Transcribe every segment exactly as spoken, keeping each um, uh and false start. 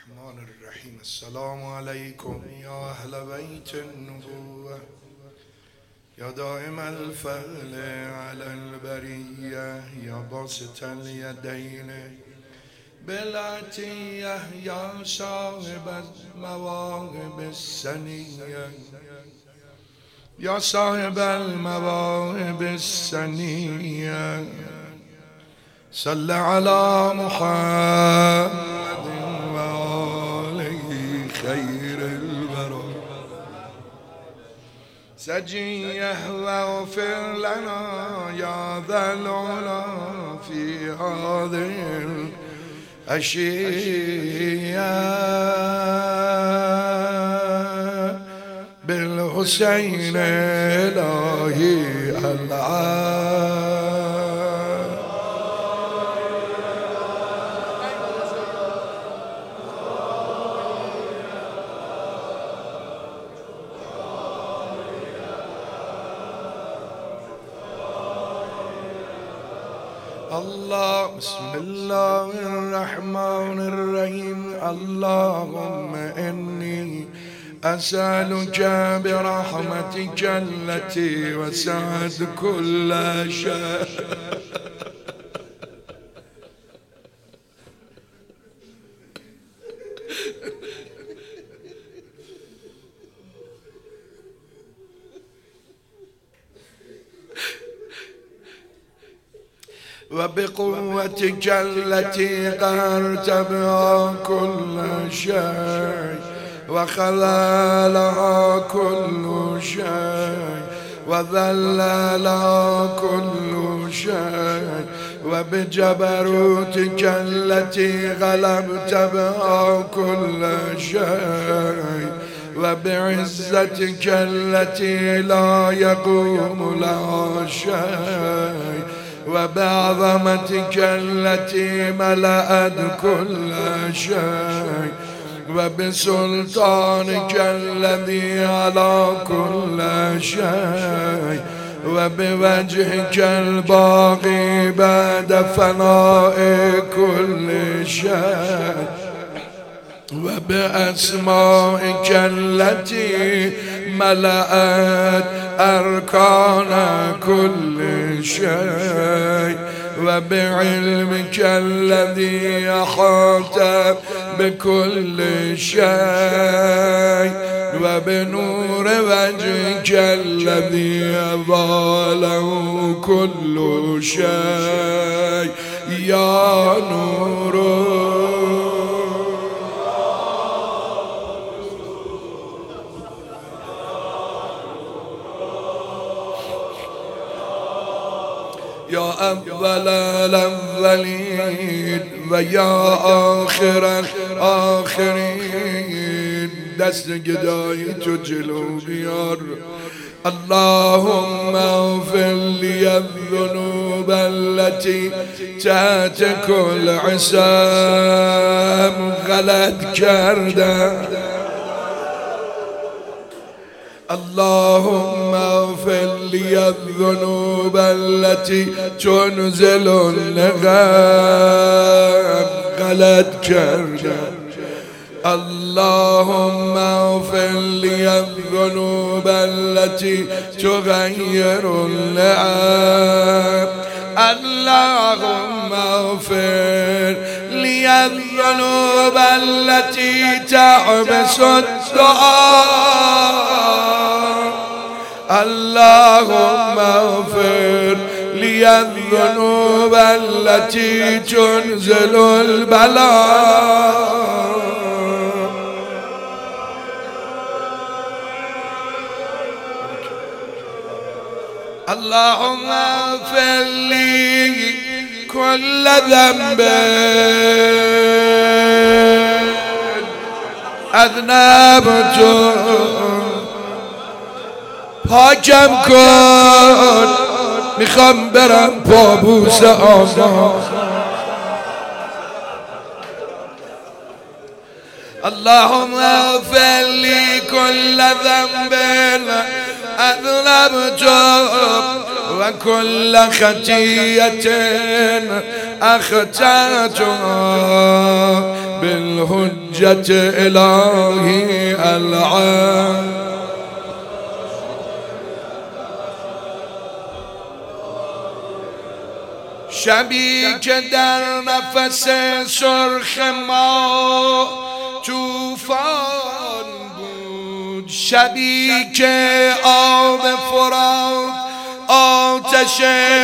الرحمن الرحيم. السلام عليكم يا أهل بيت النبوة، يا دائم الفضل على البرية، يا باسط اليدين بالعطية، يا صاحب المواهب السنية، يا صاحب المواهب السنية. صل على محمد وآله خير البرى سجيه، واغفر لنا يا ذا العلا في هذه الأشياء. بالحسين إلهي العالم. الله بسم الله الرحمن الرحيم. اللهم إني أسألك برحمتك التي وسعت كل شيء وبقوتك التي قهرت بها كل شيء وخذلها كل شيء وذللها كل شيء، وبجبروتك التي غلبت بها كل شيء، وبعزتك التي لا يقوم لها شيء، وبعظمتك التي ملأت كل شيء، وبسلطانك الذي على كل شيء، وبوجهك الباقي بعد فناء كل شيء، وبأسمائك التي ملأت أركان كل شيء، وبعلمك الذي أحاط بكل شيء، وبنور وجهك الذي أضاله كل شيء. يا نور يا أول الأولين ويا آخر الآخرين. دست گدایی تو جلو بیار. اللهم اغفر لي الذنوب التي تحت كل عصام غلط کردم. اللهم اغفر لي الذنوب التي تنزل النغم غلط کردم. اللهم اغفر لي الذنوب التي تغير اللعب. اللهم اغفر لي الذنوب التي تعبس الدعاء. اللهم اغفر لي الذنوب التي تنزل البلاء. اللهم اغفر لي كل ذنب اذنبته، پاکم کن میخوام برم پابوس آزاد. اللهم اغفر لي كل ذنب أذنبته وكل خطيئة أخطأتها بالحجت الهی العن شبی که در نفس سرخ ما طوفان بود، شبی که آب فرات آتش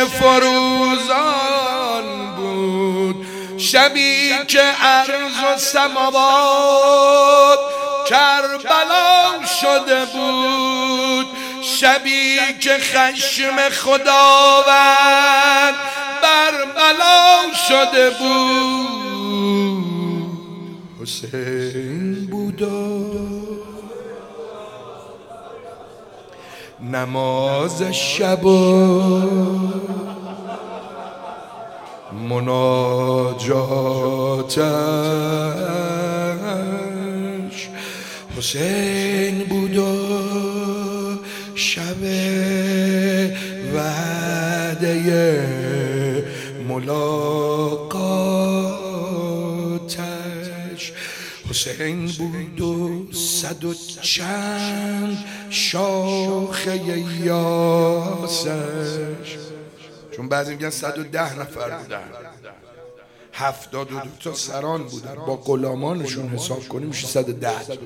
فروزان بود، شبی که ارض و سماوات کربلا شده بود، شبی که خشم خداوند بر بلا شده بود. حسین بود نماز شب و مناجاتش، حسین بود و شب وعده ملاقاتش، حسین بود و صد و چند شاخه یاسش، چون بعضی میگن صد و ده نفر بودن، هفتاد و دو تا سران بودن، با غلامانشون حساب کنیم میشه صد و ده.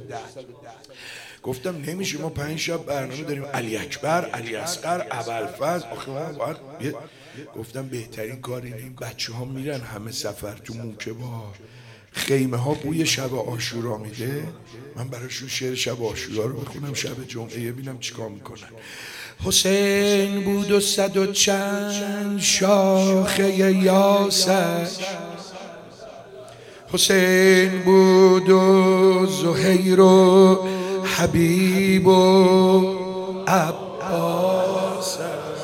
گفتم نمیشه، ما پنج شب برنامه داریم، علی اکبر، علی اصغر، ابوالفضل، آخه ما باید. گفتم بهترین کار اینه این بچه ها میرن همه سفر تو موکبا، خیمه ها بوی شب عاشورا میده، من براشون شعر شب عاشورا رو بخونم، شب جمعه ببینم چیکار میکنن. حسین بود و صد و چند شاخه یاسش، حسین بود و زهیر و حبیب و عباسش.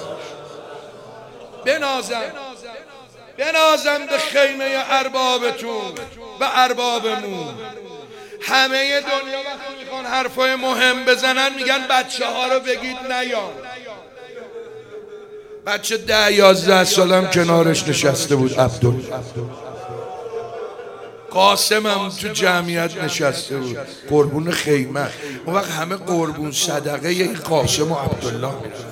بنازم بنازم به خیمه اربابتون و اربابمون. همه دنیا وقتی میخوان حرفای مهم بزنن میگن بچه ها رو بگید نیان. بچه ده یازده سالم کنارش نشسته بود، عبدالله قاسمم تو جمعیت نشسته بود، قربون خیمه. اون وقت همه قربون صدقه این قاسم و عبدالله میرفت.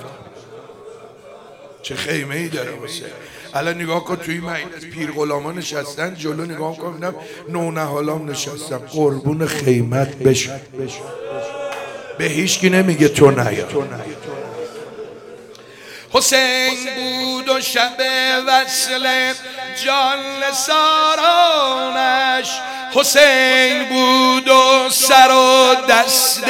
چه خیمه ای داره واسه. الان نگاه کن توی مجلس پیر غلاما نشستن، جلو نگاه کن ببینم نونهالام نشستن، قربون خیمت بشه. به هیچ کی نمیگه تو نیا. حسین بود و شب وصل جان سارانش، حسین بود و سر و دست،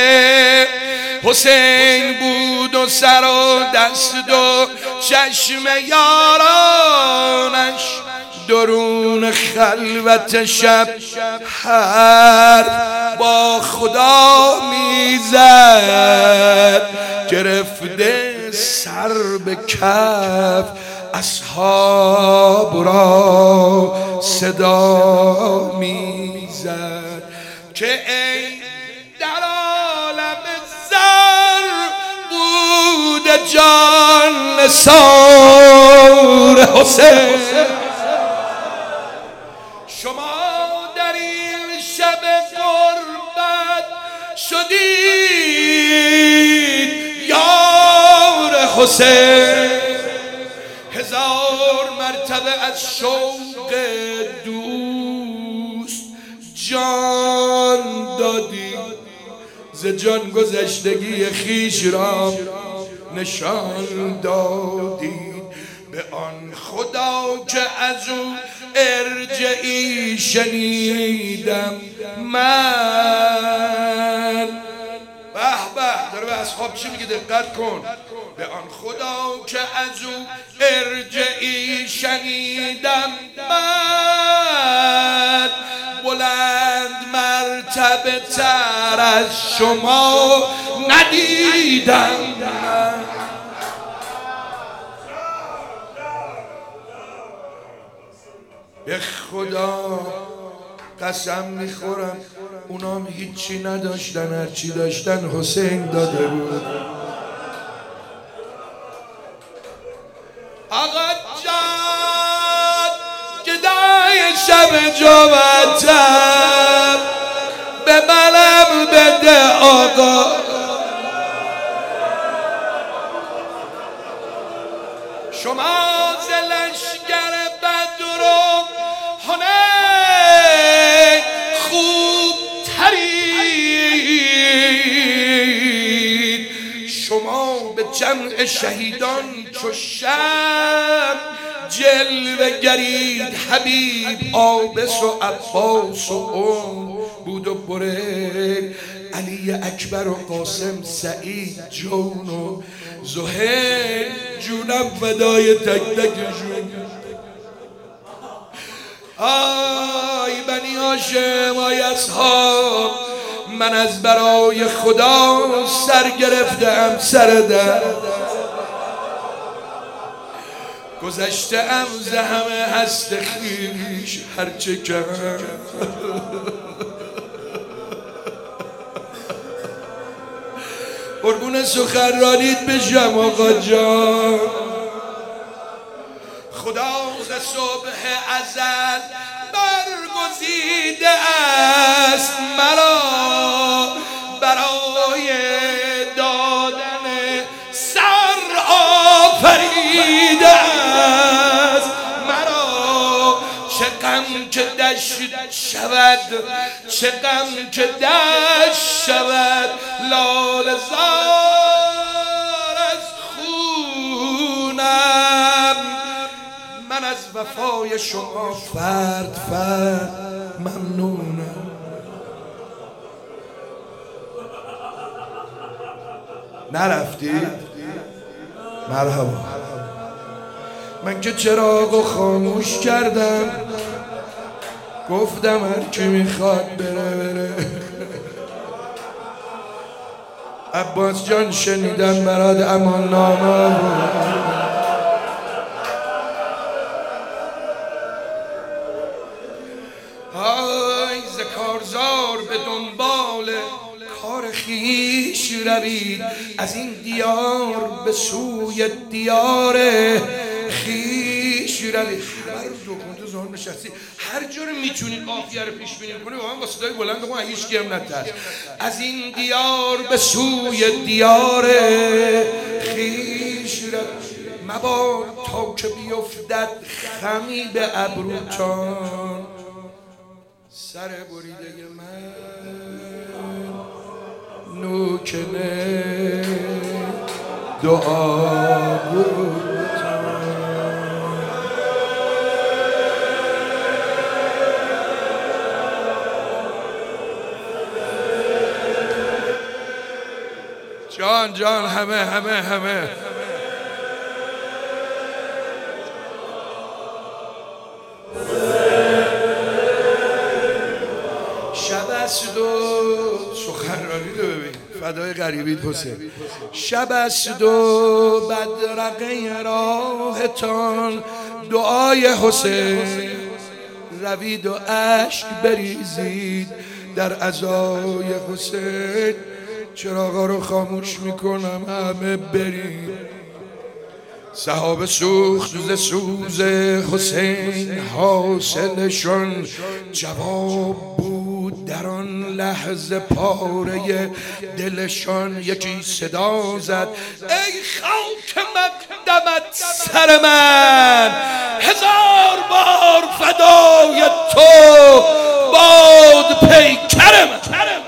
حسین بود و سر و دست و چشم یارانش، درون خلوت شب حرف با خدا میزد، گرفته سر به کف اصحاب را صدا میزد که ای در عالم زر بود جان نثار حسین، شما در این شب قربت شدید یار حسین، هزار مرتبه از شوق دوست جان دادی، ز جان گذشتگی خیش را نشان دادی، به آن خدا که از او ارجعی شنیدم من. به به داره به اصحاب چی میگه، دقت کن. به آن خدا که از او ارجعی شنیدم من، بلند مرتبه تر از شما ندیدم من. به خدا قسم میخورم اونام هیچی نداشتن، هرچی داشتن حسین داده بود. آقا جان گدای شب جواتن منم بده آقا. شما ز لشکر بدر و حنین خوب ترید، شما به جمع شهیدان چو شمع جلوه گرید. حبیب آبس و عباس و ام بود و برید، علی اکبر و قاسم سعید جون و زهیر جونم فدای تک تکشون. آی بنی هاشم، آی اصحاب، من از برای خدا سر گرفتم سر در، گذشته ام ز همه هست خویش هرچه کرد. قربون سخنرانیت بشم آقا جان. خدا ز صبح ازل برگزیده است مرا، برای دادن سر آفریده است مرا. چه غم که دشت شود، چه غم که دشت شود، لاله زار از خونم. من از وفای شما فرد فرد ممنونم. نرفتید؟ مرحبا. من که چراغو خاموش کردم، گفتم هر کی میخواد بره بره. عباس جان شنیدم برات امان نامه های ز کارزار به دنبال کار خیش روید، از این دیار به سوی دیار خیش روید. هر دو کنتو زمان نشستی هر جور میتونید قافیه رو پیش بینی کنید، واقعا با صدای بلند خون هیچ کی هم نترس. از این دیار به سوی دیار خیش روید، مباد تا که بیفتد خمی به ابروتان، سر بریده من نوکنه دعا بود. جان جان همه همه همه شب است و سخنرانی رو ببین فدای غریبیت حسین. شب است و بدرقه راهتان دعای حسین، روید و اشک بریزید در عزای حسین. چراغا رو خاموش میکنم همه برید. صحابه سوخت ز سوز حسین، حاصلشان جواب بود در آن لحظه پاره دلشان. یکی صدا زد ای خاک مقدمت سر من، هزار بار فدای تو باد پیکر من.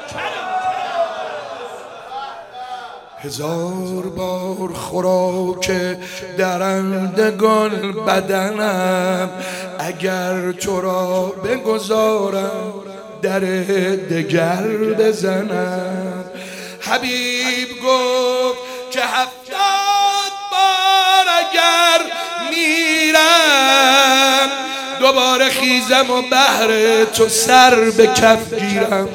هزار بار خوراک درندگان بدنم، اگر تو را بگذارم در دگر بزنم. حبیب گفت که هفتاد بار اگر میرم، دوباره خیزم و بهر تو سر به کف گیرم.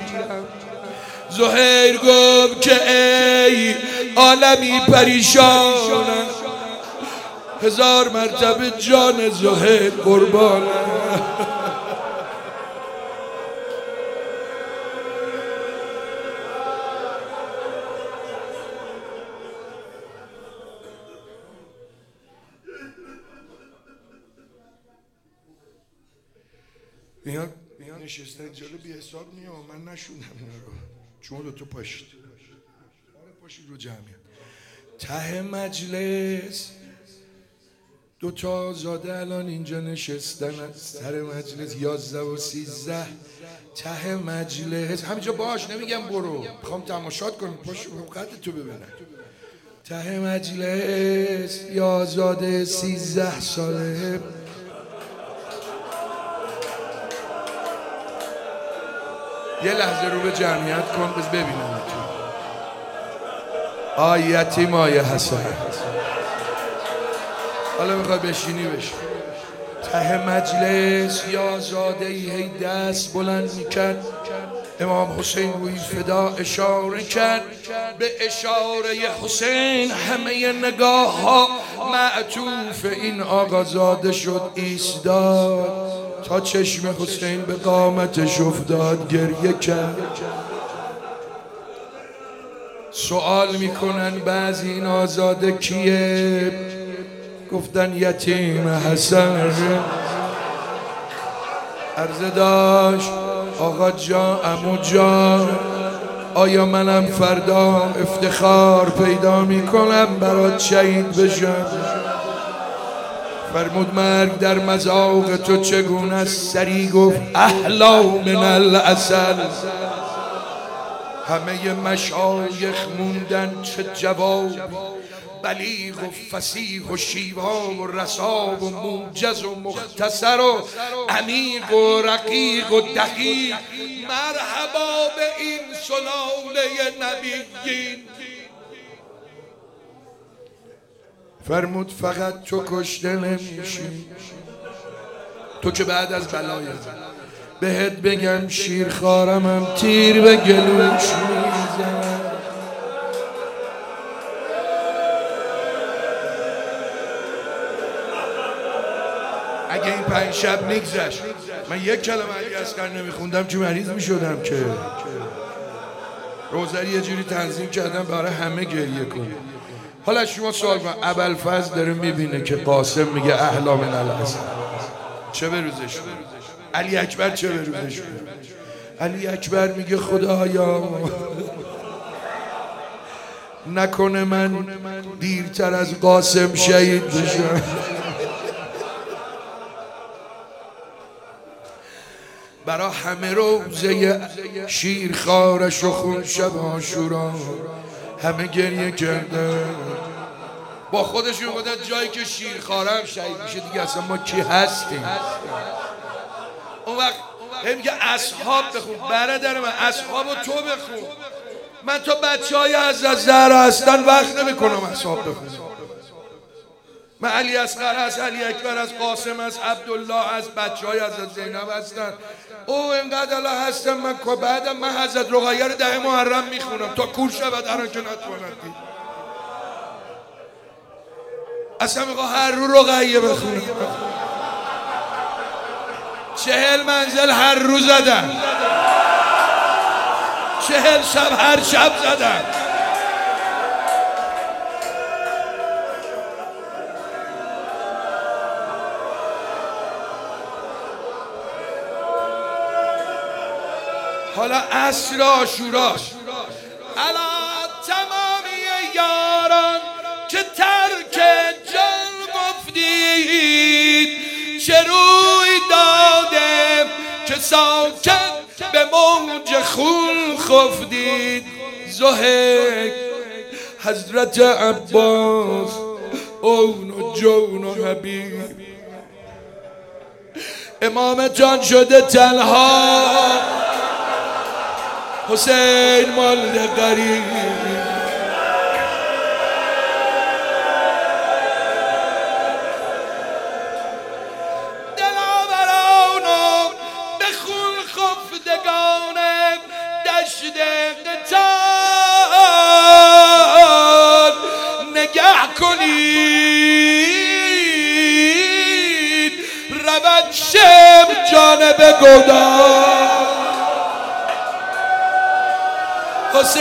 زهیر گفت که ای عالمی پریشانم، هزار مرتبه جان زهیر قربانم. نشستن جلو بی حساب میام من نشوندم اینا رو شما دوتا پاشید آره پاشید رو جمعیت ته مجلس دوتا آزاده الان اینجا نشستن سر مجلس یازده و سیزده ته مجلس همینجا باش نمیگم برو میخوام تماشات کنم پاشو قد تو ببینم ته مجلس یا آزاده سیزده ساله یه لحظه رو به جمعیت کن بز ببینم آی یتیم آی حسن حالا میخوای بشینی بشین ته مجلس یا زاده ای هی دست بلند میکرد امام حسین روی فدا اشاره کرد به اشاره حسین همه نگاه ها معطوف این آقازاده شد ایستاد تا چشم حسین به قامتش افتاد گریه کرد سوال میکنن بعضی این آزاده کیه گفتن یتیم حسن عرضه داشت آقا جان عمو جان آیا منم فردا افتخار پیدا میکنم برات شهید بشم فرمود مرگ در مذاق تو چگونه است سری گفت احلا من العسل همه مشایخ موندن چه جواب بلیغ و فصیح و شیوا و رساب و موجز و مختصر و عمیق و رقیق و دقیق مرحبا به این سلاله نبیین فرمود فقط تو کشته نمیشی تو که بعد از بلای بهت بگم شیرخوارمم تیر به گلوش میزنم اگه این پنج شب نگذشت من یک کلمه علی اصغر نمیخوندم که مریض میشدم که روزری یه جوری تنظیم کردم برای همه گریه کنه حالا شما سوال کن ابوالفضل داره میبینه که قاسم میگه احلا من العسل چه به روزش علی اکبر چه به روزش علی اکبر میگه خدایا نکنه من دیرتر از قاسم شهید بشم برا همه روزه شیرخوارش و خون شب عاشورا همه گریه کرده با خودشون بودن جایی که شیرخوارم شهید میشه دیگه اصلا ما کی هستیم اون وقت میگه اصحاب بخون برادر من اصحابو تو بخون من تا بچه های از زهرا هستن وقت نمی کنم اصحاب بخونم من علی اصغر هست علی اکبر از قاسم از عبدالله از بچه های از زینب هستن او اینقدر الله هستم من که بعدم من حضرت رقیه رو ده محرم میخونم تا کور شود هر که نتواند اصلا میخوا هر رو رقیه بخونم چهل منزل هر رو زدن چهل شب هر شب زدن حالا عصر عاشوراش الا تمامی یاران که ترک جان گفتید چه روی داده که ساکت به موج خون خفتید زهک حضرت عباس اون و جون و حبیب امام جان شده تنها حسین مال غریب دلاورانم به خون خفتگان دشت قتال نگه کنید رود شب جانب گودال حسین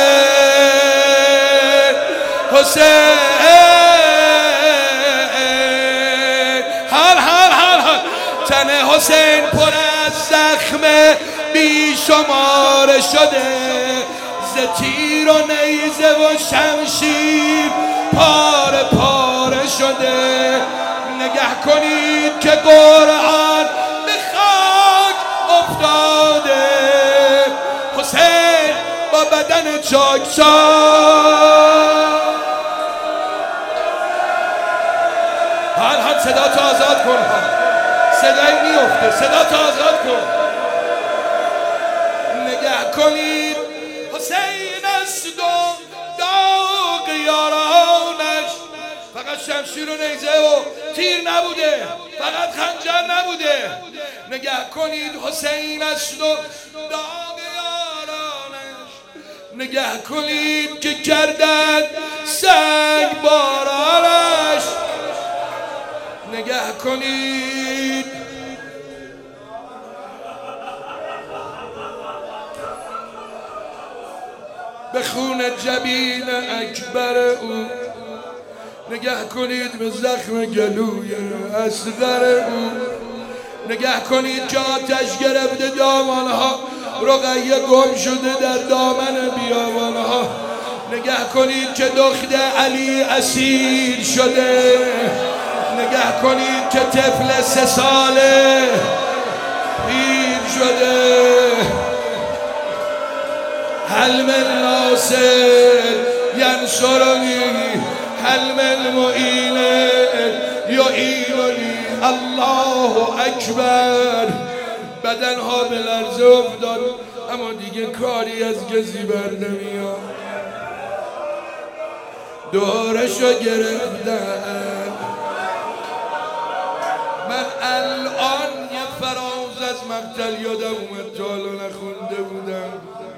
حسین هر هر هر هر تن حسین پر از زخم بی شمار شده، ز تیر و نیزه و شمشیر پاره پاره شده. نگه کنید که قرآن به خاک افتاده، حسین با بدن چاکسار. حال حال صدا تو آزاد کن، صدایی میفته، صدا تو آزاد کن. نگه کنید حسین است و داغ یارانش، فقط شمشیر و نیزه و تیر نبوده، فقط خنجر نبوده. نگه کنید حسین است و داغ یارانش، نگه کنید که کردن سنگ بارانش. نگه کنید به خون جبین اکبر او، نگه کنید به زخم گلوی اصغر او. نگه کنید که آتش گرفته دامانها، رقیه گم شده در دامن بیابانها. نگه کنید که دختر علی اسیر شده، نگه کنید که طفل سه ساله پیر شده. حلم الناصر ینصرنی، حلم المعین یعیننی. الله اکبر. بدنها به لرزه افتاد، اما دیگه کاری از کسی بر نمیاد. دورشو گرفتن. من الان یه فراز از مقتل یادم اومد، تا حالا نخونده بودم.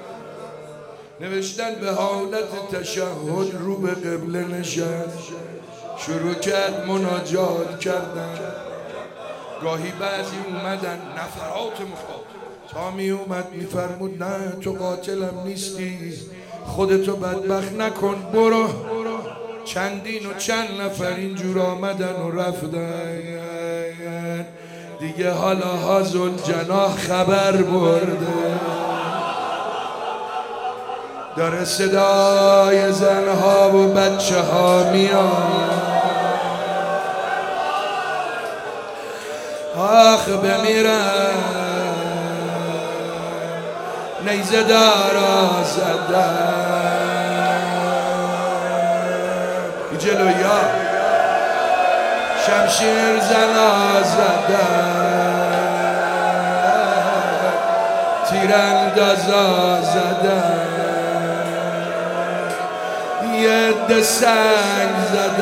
نوشتن به حالت تشهد رو به قبله نشست، شروع کرد مناجات کردن. گاهی بعضی اومدن نفرات مختلف، تا می اومد می فرمود نه تو قاتلم نیستی، خودتو بدبخت نکن برو. چندین و چند نفر اینجور آمدن و رفتن. دیگه حالا هازل جناح خبر برده، داره صدای زنها و بچه ها میاد. آخ بمیرم نیزه دارا زدن جلویا، شمشیر زنا زدن، تیراندازا زدن، یه ده سنگ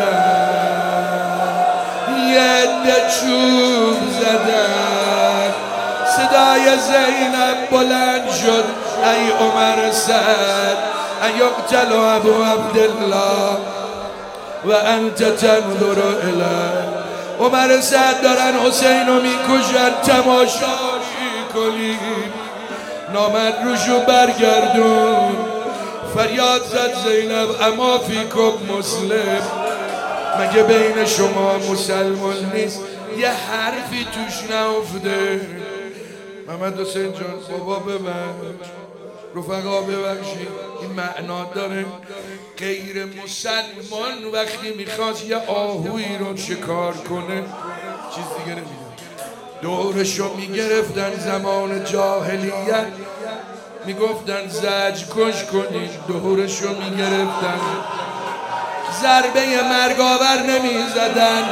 زدن، یه ده چوب زدن. صدای زینب بلند شد ای عمر سعد ان یقتل ابو عبدالله و انت تنظر الیه. عمر سعد دارن حسین رو میکشن، تماشایی کنیم. نامد روشو برگردون، فریاد زد زینب اما فیکم مسلم، مگه بین شما مسلمان نیست یه حرفی توش نافته؟ محمد حسین جان بابا ببخش، رفقا ببخشید، این معنا داره غیر مسلمان وقتی میخواست یه آهوی رو شکار کنه چیز دیگه نمیده، دورشو میگرفتن. زمان جاهلیت میگفتن زج کش کنید، دورشو میگرفتن، ضربه مرگاور نمیزدن.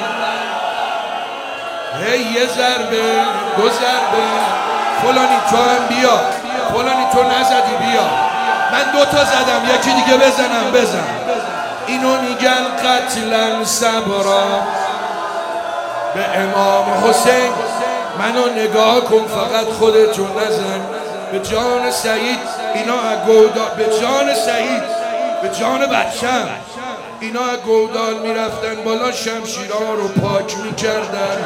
هی یه ضربه، دو ضربه، فلانی تو هم بیا، فلانی تو نزدی بیا، من دوتا زدم یکی دیگه بزنم بزن. اینو میگن قتلا صبرا. به امام حسین منو نگاه کن، فقط خودتو نزن. به جان سعید اینا گودال، به جان سعید، به جان بچم اینا گودال میرفتن بالا، شمشیرها رو پاک میکردن،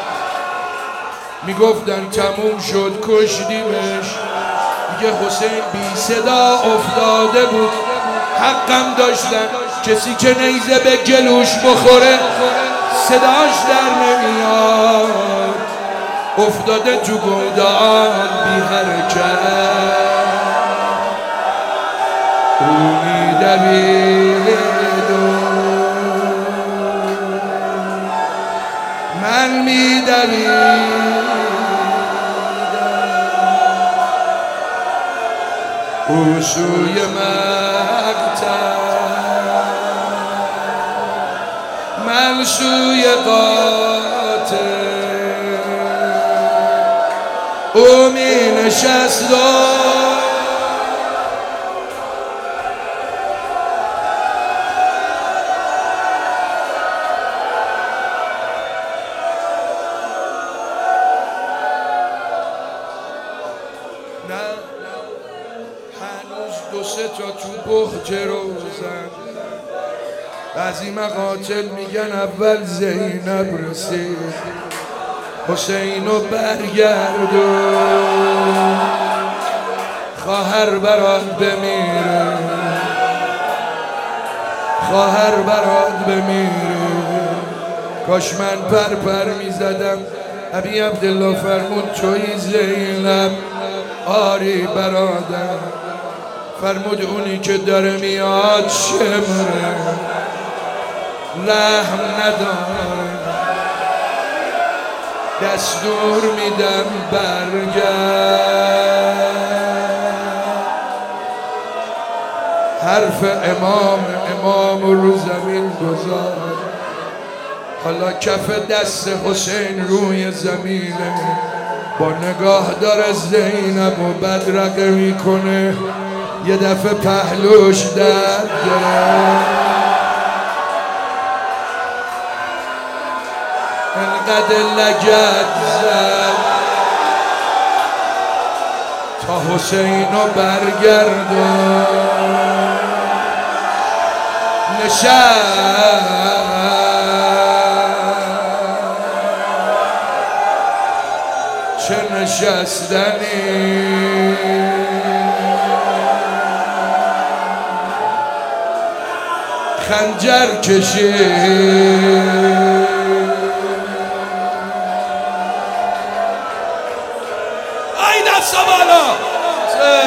میگفتن تموم شد کشتیمش. دیگه حسین بی صدا افتاده بود. حقم داشتن، کسی که نیزه به گلوش بخوره صداش در نمیاد. افتاده تو گودال بی حرکت، او میدوید و من میدویدم، او سوی مقتل من سوی قاتل، او می نشست و نه هنوز دو سه تا تو بهج روزن. بعضی مقاتل میگن اول زینب رسید، حسینو برگردون، خواهر برات بمیره، خواهر برات بمیره. کاش من پر پر میزدم. ابی عبدالله فرمود توی زینب. آری برادر. فرمود اونی که داره میاد شمره، رحم نداره، دستور میدم برگرد. حرف امام امام رو زمین گذار، حالا کف دست حسین روی زمینه، با نگاه داره زینب و بدرقه میکنه. یه دفعه پهلوش درد گرفت، انقدر لگد زد تا حسینو برگردون. نشست چه نشستنی، خنجر کشید، ای دست بالا.